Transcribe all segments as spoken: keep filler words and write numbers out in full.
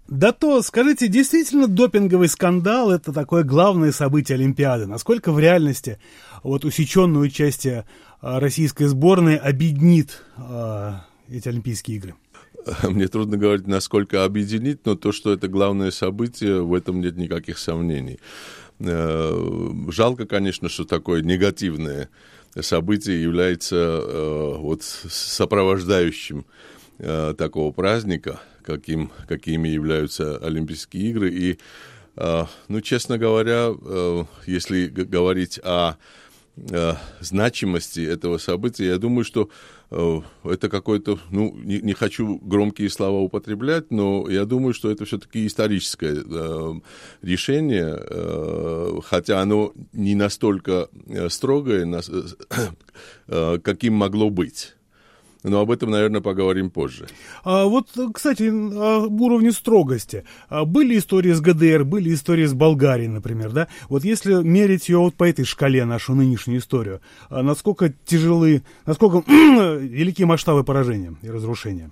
Да то, скажите, действительно допинговый скандал — это такое главное событие Олимпиады? Насколько в реальности вот усеченное участие а, российской сборной объединит а, эти Олимпийские игры? Мне трудно говорить, насколько объединить, но то, что это главное событие, в этом нет никаких сомнений. Жалко, конечно, что такое негативное событие является вот сопровождающим такого праздника, каким, какими являются Олимпийские игры. И, ну, честно говоря, если говорить о значимости этого события, я думаю, что это какое-то, ну, не, не хочу громкие слова употреблять, но я думаю, что это все-таки историческое э, решение, э, хотя оно не настолько строгое, нас, э, каким могло быть. Но об этом, наверное, поговорим позже. А вот, кстати, об уровне строгости. Были истории с ГДР, были истории с Болгарией, например, да? Вот если мерить ее вот по этой шкале, нашу нынешнюю историю, насколько тяжелы, насколько велики масштабы поражения и разрушения?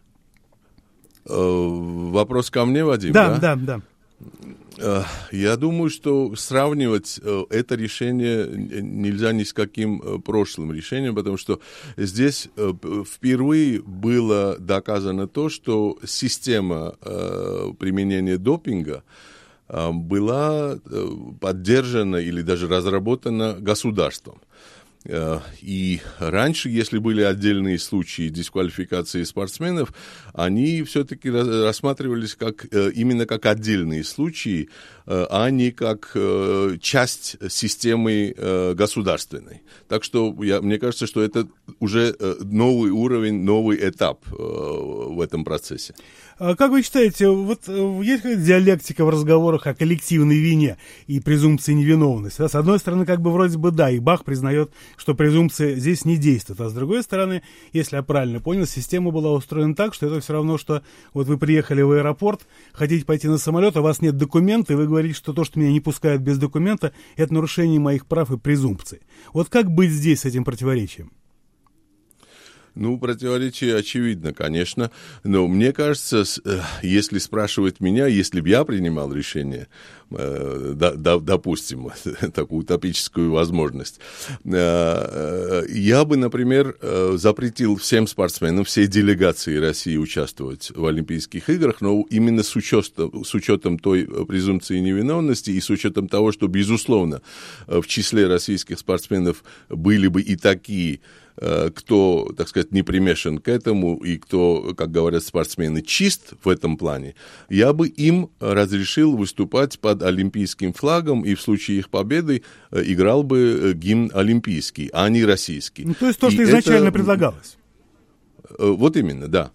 Вопрос ко мне, Вадим, да? Да, да, да. Я думаю, что сравнивать это решение нельзя ни с каким прошлым решением, потому что здесь впервые было доказано то, что система применения допинга была поддержана или даже разработана государством. И раньше, если были отдельные случаи дисквалификации спортсменов, они все-таки рассматривались как, именно как отдельные случаи, а не как часть системы государственной. Так что я, мне кажется, что это уже новый уровень, новый этап в этом процессе. Как вы считаете, вот есть какая-то диалектика в разговорах о коллективной вине и презумпции невиновности? Да, с одной стороны, как бы вроде бы да, и Бах признает, что презумпция здесь не действует. А с другой стороны, если я правильно понял, система была устроена так, что это все равно, что вот вы приехали в аэропорт, хотите пойти на самолет, а у вас нет документа, и вы говорите, что то, что меня не пускают без документа, это нарушение моих прав и презумпций. Вот как быть здесь с этим противоречием? Ну, противоречие очевидно, конечно, но мне кажется, если спрашивать меня, если бы я принимал решение, допустим, такую утопическую возможность, я бы, например, запретил всем спортсменам, всей делегации России участвовать в Олимпийских играх, но именно с учетом, с учетом той презумпции невиновности и с учетом того, что, безусловно, в числе российских спортсменов были бы и такие, кто, так сказать, не примешан к этому и кто, как говорят спортсмены, чист в этом плане, я бы им разрешил выступать под олимпийским флагом и в случае их победы играл бы гимн олимпийский, а не российский. Ну, то есть то, что и изначально это... предлагалось. Вот именно, да.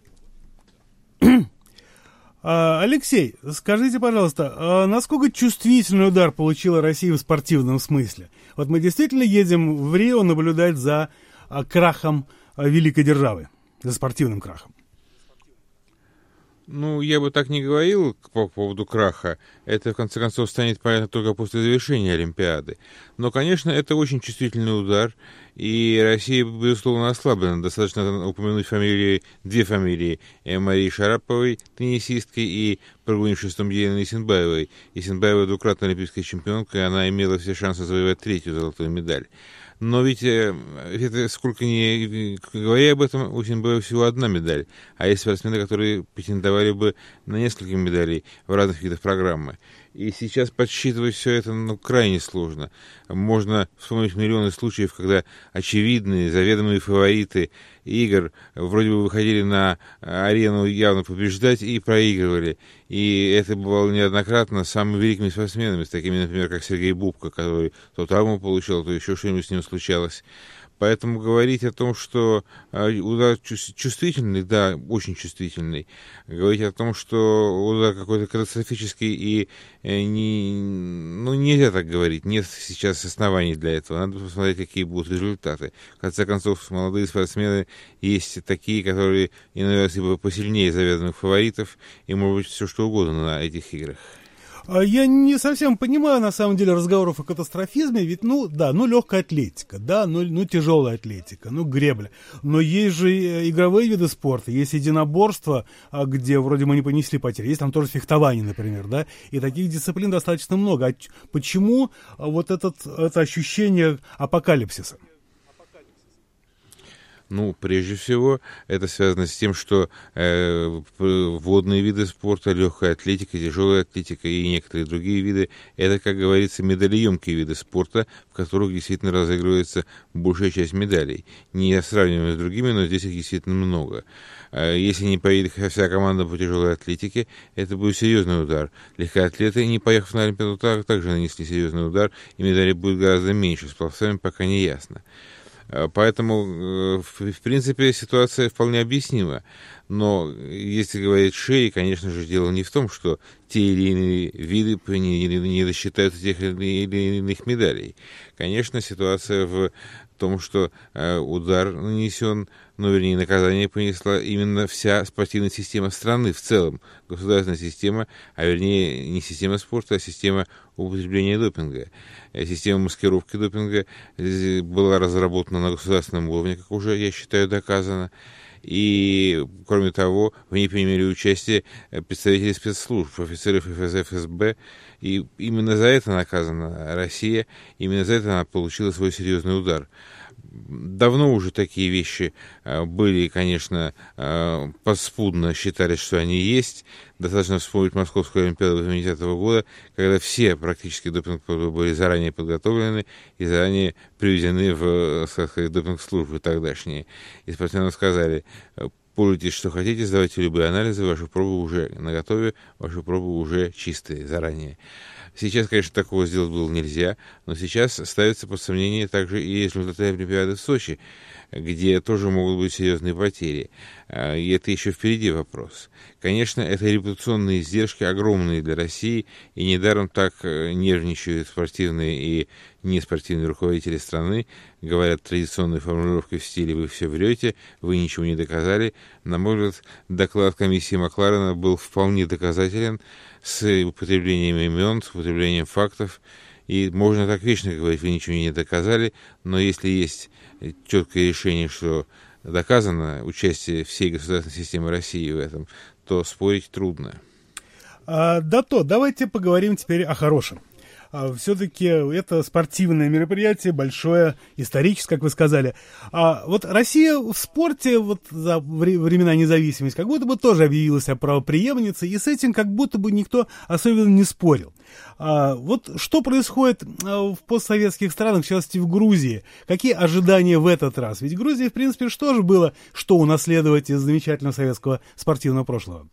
Алексей, скажите, пожалуйста, насколько чувствительный удар получила Россия в спортивном смысле? Вот мы действительно едем в Рио наблюдать за крахом великой державы, за спортивным крахом. Ну, я бы так не говорил по поводу краха. Это, в конце концов, станет понятно только после завершения Олимпиады. Но, конечно, это очень чувствительный удар, и Россия, безусловно, ослаблена. Достаточно упомянуть фамилии, две фамилии Марии Шараповой, теннисистки, и прогонившей Елены Исенбаевой. Исенбаева двукратная олимпийская чемпионка, и она имела все шансы завоевать третью золотую медаль. Но ведь это, сколько ни говоря об этом, у Исенбаевой всего одна медаль. А есть спортсмены, которые претендовали бы на несколько медалей в разных видах программы. И сейчас подсчитывать все это, ну, крайне сложно. Можно вспомнить миллионы случаев, когда очевидные, заведомые фавориты игр вроде бы выходили на арену явно побеждать и проигрывали. И это бывало неоднократно с самыми великими спортсменами, с такими, например, как Сергей Бубка, который то травму получил, то еще что-нибудь с ним случалось. Поэтому говорить о том, что удар чувствительный, да, очень чувствительный. Говорить о том, что удар какой-то катастрофический и не, ну, нельзя так говорить. Нет сейчас оснований для этого. Надо посмотреть, какие будут результаты. В конце концов, молодые спортсмены есть такие, которые иногда посильнее заведомых фаворитов, и может быть все что угодно на этих играх. Я не совсем понимаю, на самом деле, разговоров о катастрофизме, ведь, ну, да, ну, легкая атлетика, да, ну, ну, тяжелая атлетика, ну, гребля. Но есть же игровые виды спорта, есть единоборство, где вроде мы не понесли потери, есть там тоже фехтование, например, да, и таких дисциплин достаточно много. А почему вот этот, это ощущение апокалипсиса? Ну, прежде всего, это связано с тем, что э, водные виды спорта, легкая атлетика, тяжелая атлетика и некоторые другие виды, это, как говорится, медалеемкие виды спорта, в которых действительно разыгрывается большая часть медалей. Не сравниваем с другими, но здесь их действительно много. Если не поедет вся команда по тяжелой атлетике, это будет серьезный удар. Легкоатлеты, не поехав на Олимпиаду, также нанесли серьезный удар, и медалей будет гораздо меньше. С пловцами пока не ясно. Поэтому, в принципе, ситуация вполне объяснима. Но если говорить шире, конечно же, дело не в том, что те или иные виды не досчитаются тех или иных медалей. Конечно, ситуация в том, что удар нанесен, ну, вернее, наказание понесла именно вся спортивная система страны в целом, государственная система, а вернее не система спорта, а система употребления допинга. Система маскировки допинга была разработана на государственном уровне, как уже, я считаю, доказано. И, кроме того, в ней принимали участие представители спецслужб, офицеров эф эс эф, эф эс бэ, и именно за это наказана Россия, именно за это она получила свой серьезный удар. Давно уже такие вещи были, конечно, подспудно считали, что они есть. Достаточно вспомнить Московскую Олимпиаду восьмидесятого года, когда все практически допинг-пробы были заранее подготовлены и заранее приведены в, так сказать, допинг-службы тогдашние. И спортсменам сказали: пользуйтесь, что хотите, сдавайте любые анализы, ваши пробы уже наготове, ваши пробы уже чистые заранее. Сейчас, конечно, такого сделать было нельзя, но сейчас ставится под сомнение также и результаты Олимпиады в Сочи, где тоже могут быть серьезные потери. И это еще впереди вопрос. Конечно, это репутационные издержки огромные для России, и недаром так нервничают спортивные и неспортивные руководители страны, говорят традиционной формулировкой в стиле «вы все врете, вы ничего не доказали». На мой взгляд, доклад комиссии Макларена был вполне доказателен, с употреблением имен, с употреблением фактов. И можно так вечно говорить, вы ничего не доказали, но если есть четкое решение, что доказано участие всей государственной системы России в этом, то спорить трудно. А, да то, давайте поговорим теперь о хорошем. А, все-таки это спортивное мероприятие, большое, историческое, как вы сказали. А вот Россия в спорте вот за времена независимости как будто бы тоже объявилась о правопреемнице, и с этим как будто бы никто особенно не спорил. А вот что происходит в постсоветских странах, в частности в Грузии? Какие ожидания в этот раз? Ведь Грузии, в принципе, что же было, что унаследовать из замечательного советского спортивного прошлого?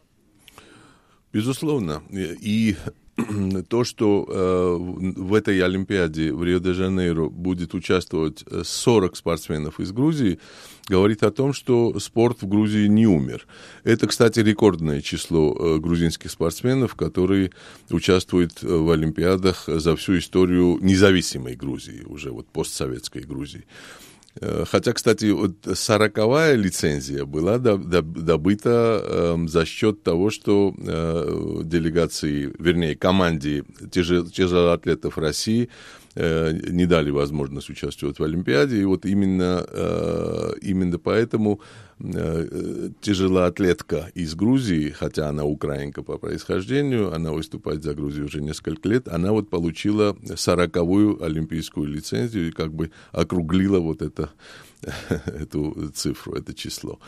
Безусловно. И то, что э, в этой Олимпиаде в Рио-де-Жанейро будет участвовать сорок спортсменов из Грузии, говорит о том, что спорт в Грузии не умер. Это, кстати, рекордное число э, грузинских спортсменов, которые участвуют в Олимпиадах за всю историю независимой Грузии, уже вот постсоветской Грузии. Хотя, кстати, вот сороковая лицензия была добыта э, за счет того, что э, делегации, вернее, команде тяжелоатлетов России э, не дали возможность участвовать в Олимпиаде. И вот именно, э, именно поэтому э, тяжелоатлетка из Грузии, хотя она украинка по происхождению, она выступает за Грузию уже несколько лет, она вот получила сороковую олимпийскую лицензию и как бы округлила вот это, эту цифру, это число.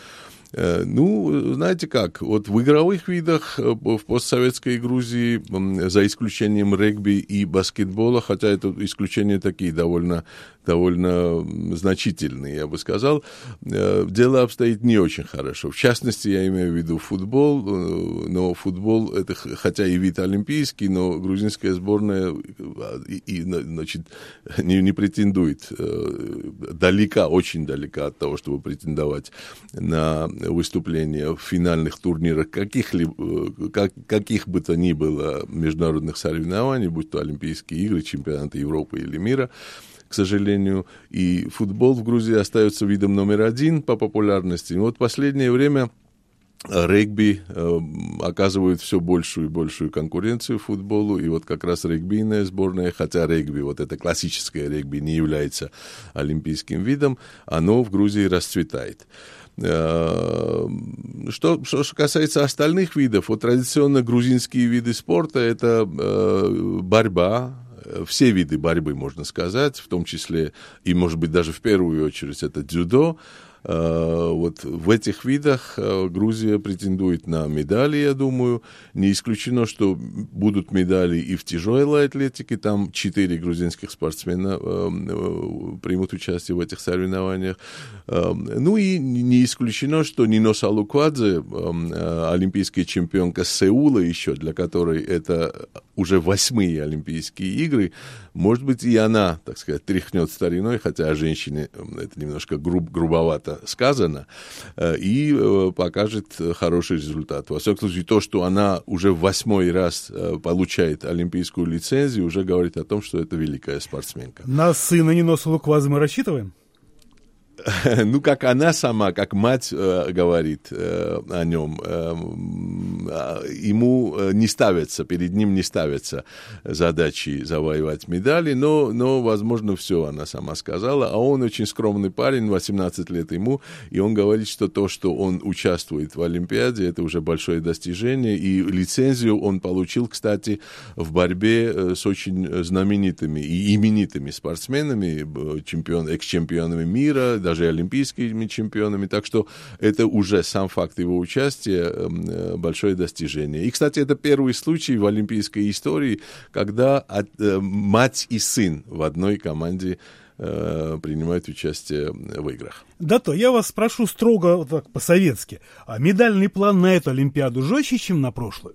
Ну, знаете как, вот в игровых видах в постсоветской Грузии, за исключением регби и баскетбола, хотя это исключения такие довольно, довольно значительные, я бы сказал, дело обстоит не очень хорошо. В частности, я имею в виду футбол, но футбол, это хотя и вид олимпийский, но грузинская сборная и, и, значит, не, не претендует далека, очень далека от того, чтобы претендовать на выступления в финальных турнирах каких-либо, как, каких бы то ни было международных соревнований, будь то Олимпийские игры, чемпионаты Европы или мира, к сожалению. И футбол в Грузии остается видом номер один по популярности. И вот в последнее время регби э, оказывают все большую и большую конкуренцию футболу, и вот как раз регбийная сборная, хотя регби, вот это классическое регби, не является олимпийским видом, оно в Грузии расцветает. Что, что касается остальных видов, вот традиционно грузинские виды спорта — это э, борьба, все виды борьбы, можно сказать, в том числе, и, может быть, даже в первую очередь, это дзюдо. Вот в этих видах Грузия претендует на медали, я думаю. Не исключено, что будут медали и в тяжелой атлетике. Там четыре грузинских спортсмена примут участие в этих соревнованиях. Ну и не исключено, что Нино Салуквадзе, олимпийская чемпионка Сеула еще, для которой это уже восьмые Олимпийские игры, может быть, и она, так сказать, тряхнет стариной, хотя о женщине это немножко груб, грубовато сказано, и покажет хороший результат. Во всяком случае, то, что она уже в восьмой раз получает олимпийскую лицензию, уже говорит о том, что это великая спортсменка. На сына Нино Салуквадзе мы рассчитываем? Ну, как она сама, как мать э, говорит э, о нем, э, ему не ставятся, перед ним не ставятся задачи завоевать медали, но, но, возможно, все она сама сказала. А он очень скромный парень, восемнадцать лет ему, и он говорит, что то, что он участвует в Олимпиаде, это уже большое достижение, и лицензию он получил, кстати, в борьбе с очень знаменитыми и именитыми спортсменами, чемпион, экс-чемпионами мира, даже олимпийскими чемпионами, так что это уже сам факт его участия большое достижение. И, кстати, это первый случай в олимпийской истории, когда от, мать и сын в одной команде э, принимают участие в играх. Да то, я вас спрошу строго, вот так, по-советски, а медальный план на эту Олимпиаду жестче, чем на прошлую?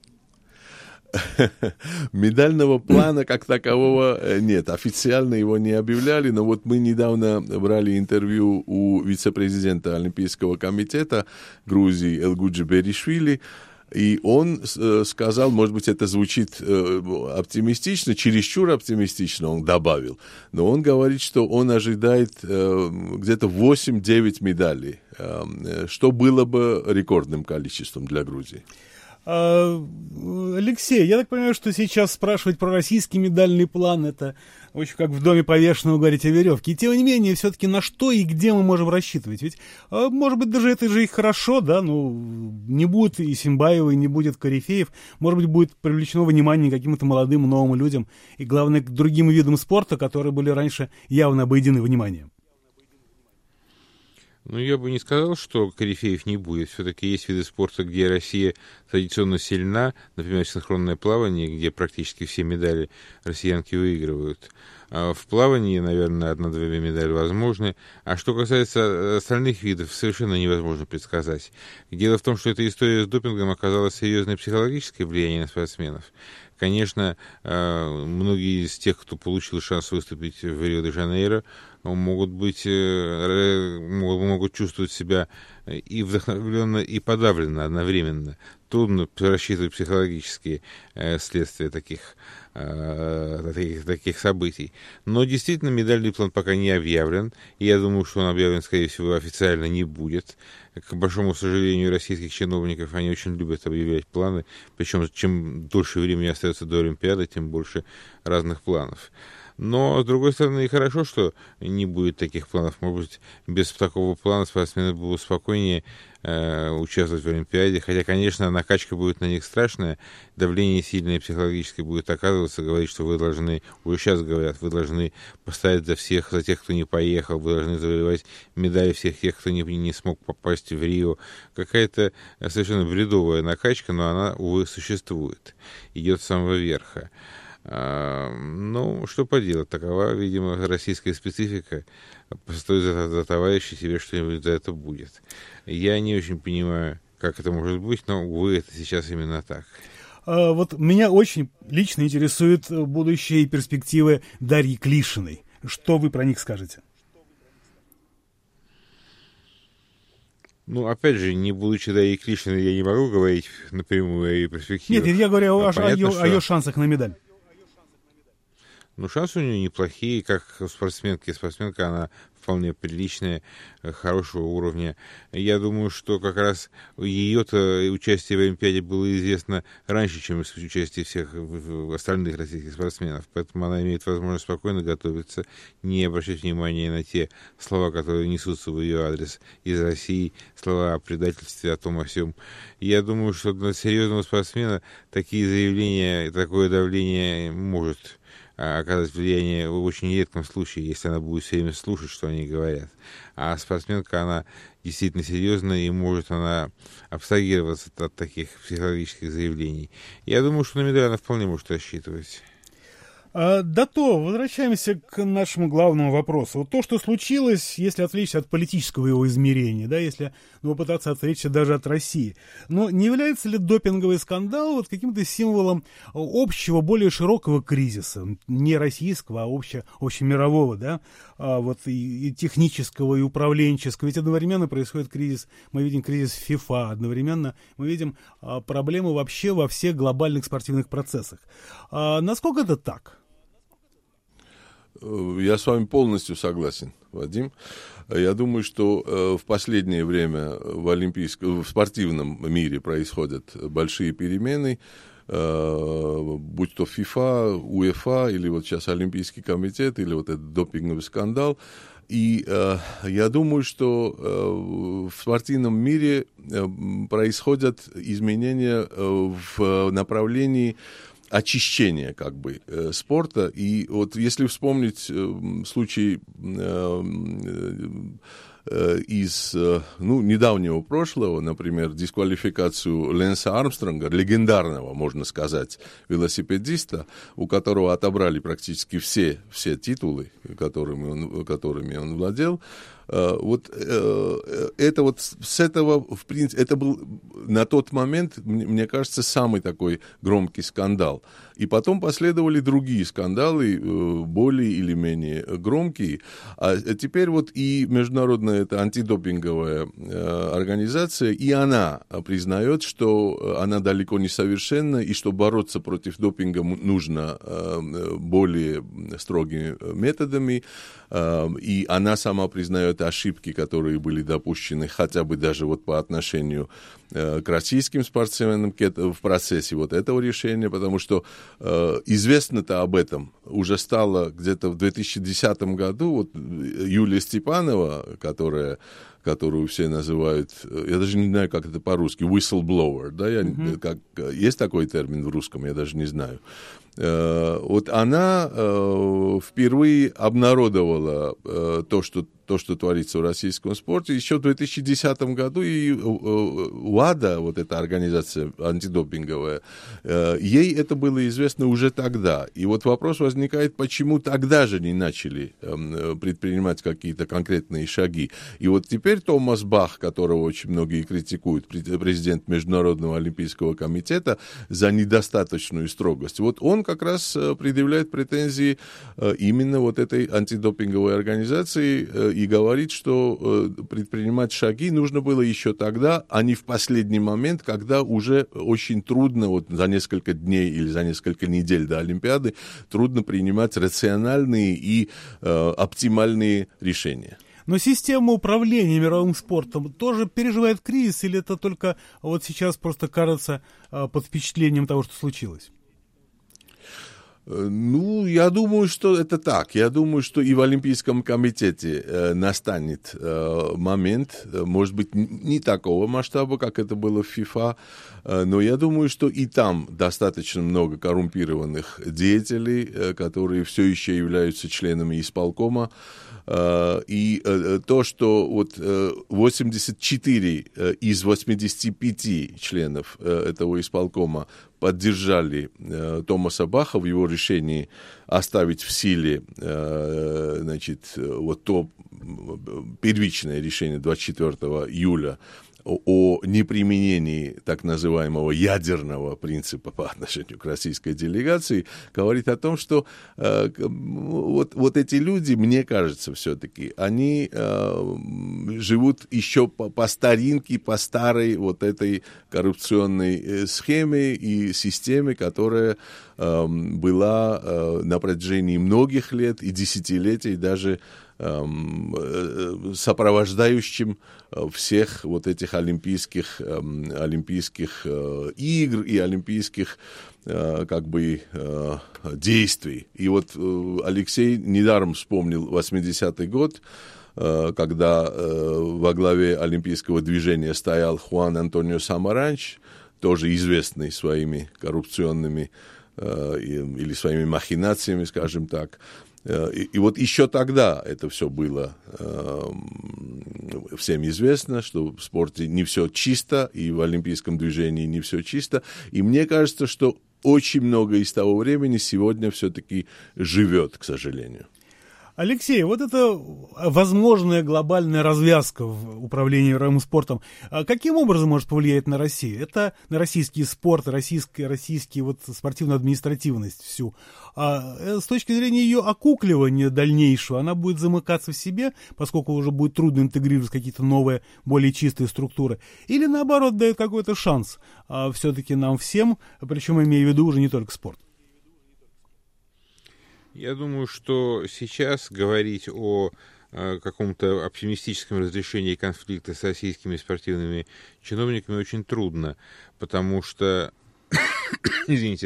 Медального плана как такового нет. Официально его не объявляли, но вот мы недавно брали интервью у вице-президента Олимпийского комитета Грузии Элгуджи Беришвили, и он э, сказал, может быть, это звучит э, оптимистично, чересчур оптимистично, он добавил, но он говорит, что он ожидает э, где-то восемь-девять медалей, э, что было бы рекордным количеством для Грузии. Алексей, я так понимаю, что сейчас спрашивать про российский медальный план — это очень как в доме повешенного говорить о веревке. И тем не менее, все-таки на что и где мы можем рассчитывать? Ведь, может быть, даже это же и хорошо, да, ну, не будет и Симбаева, и не будет корифеев, может быть, будет привлечено внимание к каким-то молодым новым людям, и, главное, к другим видам спорта, которые были раньше явно обойдены вниманием. Ну, я бы не сказал, что корифеев не будет. Все-таки есть виды спорта, где Россия традиционно сильна, например, синхронное плавание, где практически все медали россиянки выигрывают. А в плавании, наверное, одна-две медали возможны. А что касается остальных видов, совершенно невозможно предсказать. Дело в том, что эта история с допингом оказала серьезное психологическое влияние на спортсменов. Конечно, многие из тех, кто получил шанс выступить в Рио-де-Жанейро, могут быть, могут чувствовать себя и вдохновленно, и подавленно одновременно. Трудно рассчитывать психологические следствия таких, таких, таких событий. Но действительно медальный план пока не объявлен, и я думаю, что он объявлен, скорее всего, официально не будет. К большому сожалению, российских чиновников, они очень любят объявлять планы, причем чем дольше времени остается до Олимпиады, тем больше разных планов. Но, с другой стороны, и хорошо, что не будет таких планов. Может быть, без такого плана спортсмены будут спокойнее э, участвовать в Олимпиаде. Хотя, конечно, накачка будет на них страшная, давление сильное психологическое будет оказываться, говорить, что вы должны, уже сейчас говорят, вы должны поставить за всех, за тех, кто не поехал, вы должны завоевать медали всех тех, кто не, не смог попасть в Рио. Какая-то совершенно бредовая накачка, но она, увы, существует. Идет с самого верха. А, ну, что поделать, такова, видимо, российская специфика. Стоит за, за товарища, себе что-нибудь за это будет. Я не очень понимаю, как это может быть, но, увы, это сейчас именно так. А, вот меня очень лично интересуют будущие перспективы Дарьи Клишиной. Что вы про них скажете? Ну, опять же, не будучи Дарьей Клишиной, я не могу говорить напрямую о ее перспективах. Нет, я говорю а о, понятно, о, ее, что... о ее шансах на медаль. Ну, шансы у нее неплохие, как у спортсменки. Спортсменка, она вполне приличная, хорошего уровня. Я думаю, что как раз ее-то участие в Олимпиаде было известно раньше, чем участие всех остальных российских спортсменов. Поэтому она имеет возможность спокойно готовиться, не обращать внимания на те слова, которые несутся в ее адрес из России, слова о предательстве, о том, о сём. Я думаю, что для серьезного спортсмена такие заявления, такое давление может оказать влияние в очень редком случае, если она будет все время слушать, что они говорят. А спортсменка, она действительно серьезная, и может она абстрагироваться от таких психологических заявлений. Я думаю, что на медаль она вполне может рассчитывать. А, да то, возвращаемся к нашему главному вопросу. Вот то, что случилось, если отвлечься от политического его измерения, да, если ну, попытаться отвлечься даже от России, но не является ли допинговый скандал вот каким-то символом общего, более широкого кризиса, не российского, а обще, общемирового, да, а вот и, и технического, и управленческого, ведь одновременно происходит кризис, мы видим кризис ФИФА, одновременно мы видим а, проблемы вообще во всех глобальных спортивных процессах. А, насколько это так? Я с вами полностью согласен, Вадим. Я думаю, что э, в последнее время в, олимпийском, в спортивном мире происходят большие перемены, э, будь то ФИФА, УЕФА, или вот сейчас Олимпийский комитет, или вот этот допинговый скандал. И э, я думаю, что э, в спортивном мире э, происходят изменения э, в направлении очищение, как бы, э, спорта. И вот если вспомнить э, случай э, э, из э, ну, недавнего прошлого, например, дисквалификацию Лэнса Армстронга, легендарного, можно сказать, велосипедиста, у которого отобрали практически все, все титулы, которыми он, которыми он владел, Uh, вот uh, это вот с этого, в принципе, это был на тот момент, мне, мне кажется, самый такой громкий скандал. И потом последовали другие скандалы, uh, более или менее громкие. А теперь вот и международная эта антидопинговая uh, организация, и она признает, что она далеко не совершенна, и что бороться против допинга нужно uh, более строгими методами. Uh, и она сама признает ошибки, которые были допущены хотя бы даже вот по отношению э, к российским спортсменам в процессе вот этого решения, потому что э, известно-то об этом уже стало где-то в две тысячи десятом году. Вот Юлия Степанова, которая которую все называют, я даже не знаю, как это по-русски, whistleblower, да, я, mm-hmm. как, есть такой термин в русском, я даже не знаю. Э, вот она э, впервые обнародовала э, то, что то, что творится в российском спорте, еще в две тысячи десятом году, и УАДА, вот эта организация антидопинговая, ей это было известно уже тогда. И вот вопрос возникает, почему тогда же не начали предпринимать какие-то конкретные шаги. И вот теперь Томас Бах, которого очень многие критикуют, президент Международного олимпийского комитета, за недостаточную строгость, вот он как раз предъявляет претензии именно вот этой антидопинговой организации и говорит, что э, предпринимать шаги нужно было еще тогда, а не в последний момент, когда уже очень трудно, вот за несколько дней или за несколько недель до Олимпиады, трудно принимать рациональные и э, оптимальные решения. Но система управления мировым спортом тоже переживает кризис, или это только вот сейчас просто кажется э, под впечатлением того, что случилось? Ну, я думаю, что это так. Я думаю, что и в Олимпийском комитете э, настанет э, момент, э, может быть, не такого масштаба, как это было в ФИФА, э, но я думаю, что и там достаточно много коррумпированных деятелей, э, которые все еще являются членами исполкома. Uh, и uh, то, что вот uh, восемьдесят четыре uh, из восьмидесяти пяти членов uh, этого исполкома поддержали uh, Томаса Баха в его решении оставить в силе uh, значит, вот то первичное решение двадцать четвёртого июля о, о неприменении так называемого ядерного принципа по отношению к российской делегации, говорит о том, что э, вот, вот эти люди, мне кажется, все-таки, они э, живут еще по, по старинке, по старой вот этой коррупционной схеме и системе, которая э, была э, на протяжении многих лет и десятилетий даже сопровождающим всех вот этих олимпийских, олимпийских игр и олимпийских как бы действий. И вот Алексей недаром вспомнил восьмидесятый год, когда во главе олимпийского движения стоял Хуан Антонио Самаранч, тоже известный своими коррупционными или своими махинациями, скажем так. И, и вот еще тогда это все было э, всем известно, что в спорте не все чисто, и в олимпийском движении не все чисто. И мне кажется, что очень много из того времени сегодня все-таки живет, к сожалению. Алексей, вот это возможная глобальная развязка в управлении мировым спортом, каким образом может повлиять на Россию? Это на российский спорт, российский, российский вот спортивную административность всю. А с точки зрения ее окукливания дальнейшего, она будет замыкаться в себе, поскольку уже будет трудно интегрировать какие-то новые, более чистые структуры. Или наоборот дает какой-то шанс а, все-таки нам всем, причем имея в виду уже не только спорт. Я думаю, что сейчас говорить о э, каком-то оптимистическом разрешении конфликта с российскими спортивными чиновниками очень трудно, потому что, извините,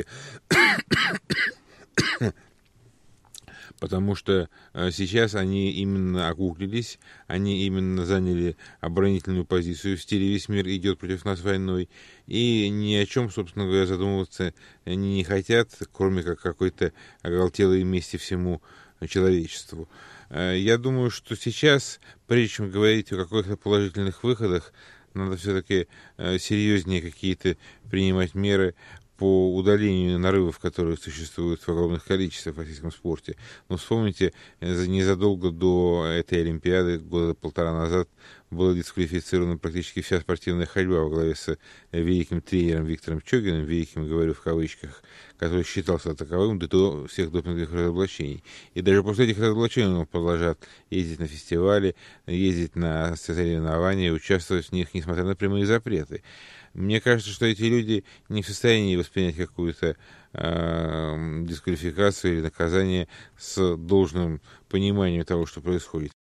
потому что э, сейчас они именно окуклились, они именно заняли оборонительную позицию в стиле «весь мир идет против нас войной», и ни о чем, собственно говоря, задумываться они не хотят, кроме как какой-то оголтелой мести всему человечеству. Э, я думаю, что сейчас, прежде чем говорить о каких-то положительных выходах, надо все-таки э, серьезнее какие-то принимать меры по удалению нарывов, которые существуют в огромных количествах в российском спорте. Но вспомните, незадолго до этой Олимпиады, года полтора назад, была дисквалифицирована практически вся спортивная ходьба во главе с великим тренером Виктором Чогиным, великим, говорю в кавычках, который считался таковым до всех допинговых разоблачений. И даже после этих разоблачений он продолжает ездить на фестивали, ездить на соревнования, участвовать в них, несмотря на прямые запреты. Мне кажется, что эти люди не в состоянии воспринять какую-то э, дисквалификацию или наказание с должным пониманием того, что происходит.